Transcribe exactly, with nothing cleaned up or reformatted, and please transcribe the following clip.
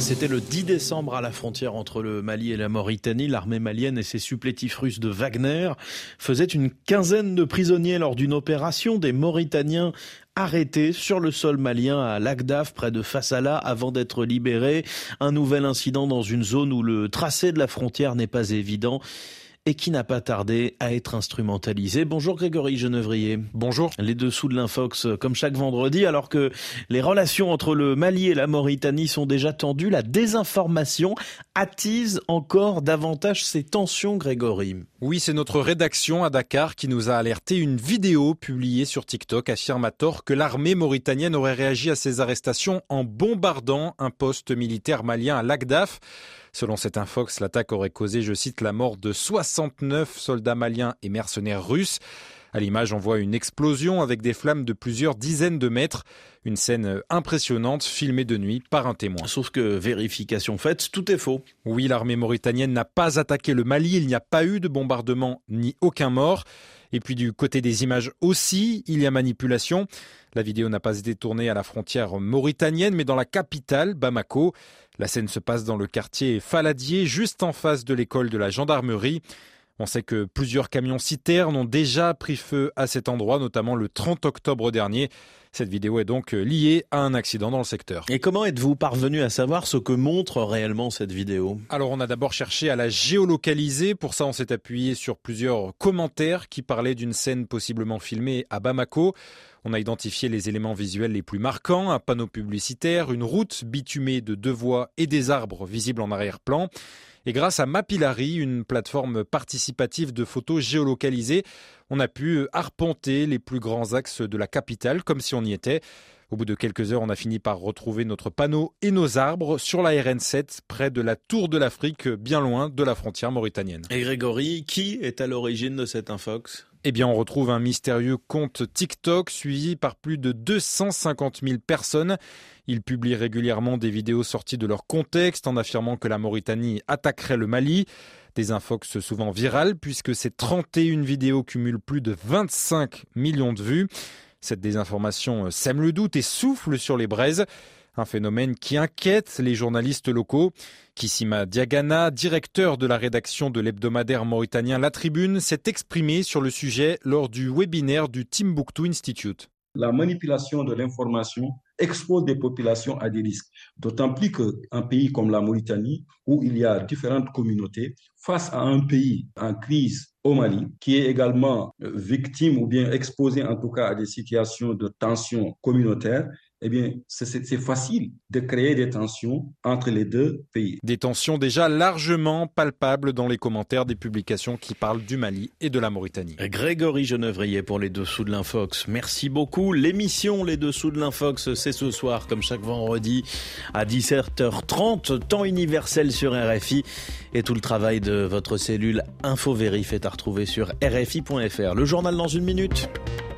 C'était le dix décembre à la frontière entre le Mali et la Mauritanie. L'armée malienne et ses supplétifs russes de Wagner faisaient une quinzaine de prisonniers lors d'une opération. Des Mauritaniens arrêtés sur le sol malien à Lagdaf, près de Fassala, avant d'être libérés. Un nouvel incident dans une zone où le tracé de la frontière n'est pas évident et qui n'a pas tardé à être instrumentalisé. Bonjour Grégory Genevrier. Bonjour. Les dessous de l'Infox, comme chaque vendredi, alors que les relations entre le Mali et la Mauritanie sont déjà tendues, la désinformation attise encore davantage ces tensions, Grégory. Oui, c'est notre rédaction à Dakar qui nous a alerté. Une vidéo publiée sur TikTok affirme à tort que l'armée mauritanienne aurait réagi à ces arrestations en bombardant un poste militaire malien à Lagdaf. Selon cet Infox, l'attaque aurait causé, je cite, la mort de soixante-neuf soldats maliens et mercenaires russes. À l'image, on voit une explosion avec des flammes de plusieurs dizaines de mètres. Une scène impressionnante filmée de nuit par un témoin. Sauf que, vérification faite, tout est faux. Oui, l'armée mauritanienne n'a pas attaqué le Mali. Il n'y a pas eu de bombardement ni aucun mort. Et puis du côté des images aussi, il y a manipulation. La vidéo n'a pas été tournée à la frontière mauritanienne, mais dans la capitale, Bamako. La scène se passe dans le quartier Faladier, juste en face de l'école de la gendarmerie. On sait que plusieurs camions citernes ont déjà pris feu à cet endroit, notamment le trente octobre dernier. Cette vidéo est donc liée à un accident dans le secteur. Et comment êtes-vous parvenu à savoir ce que montre réellement cette vidéo ? Alors on a d'abord cherché à la géolocaliser. Pour ça, on s'est appuyé sur plusieurs commentaires qui parlaient d'une scène possiblement filmée à Bamako. On a identifié les éléments visuels les plus marquants, un panneau publicitaire, une route bitumée de deux voies et des arbres visibles en arrière-plan. Et grâce à Mapillary, une plateforme participative de photos géolocalisées, on a pu arpenter les plus grands axes de la capitale comme si on y était. Au bout de quelques heures, on a fini par retrouver notre panneau et nos arbres sur la R N sept, près de la Tour de l'Afrique, bien loin de la frontière mauritanienne. Et Grégory, qui est à l'origine de cet Infox ? Eh bien, on retrouve un mystérieux compte TikTok suivi par plus de deux cent cinquante mille personnes. Ils publient régulièrement des vidéos sorties de leur contexte en affirmant que la Mauritanie attaquerait le Mali. Des Infox souvent virales puisque ces trente et une vidéos cumulent plus de vingt-cinq millions de vues. Cette désinformation sème le doute et souffle sur les braises. Un phénomène qui inquiète les journalistes locaux. Kissima Diagana, directeur de la rédaction de l'hebdomadaire mauritanien La Tribune, s'est exprimé sur le sujet lors du webinaire du Timbuktu Institute. La manipulation de l'information expose des populations à des risques. D'autant plus qu'un pays comme la Mauritanie, où il y a différentes communautés, face à un pays en crise au Mali, qui est également victime ou bien exposé en tout cas à des situations de tension communautaire, eh bien, c'est, c'est facile de créer des tensions entre les deux pays. Des tensions déjà largement palpables dans les commentaires des publications qui parlent du Mali et de la Mauritanie. Grégory Genevrier pour les dessous de l'Infox. Merci beaucoup. L'émission Les dessous de l'Infox, c'est ce soir, comme chaque vendredi, à dix-sept heures trente, temps universel sur R F I. Et tout le travail de votre cellule InfoVérif est à retrouver sur R F I point F R. Le journal dans une minute.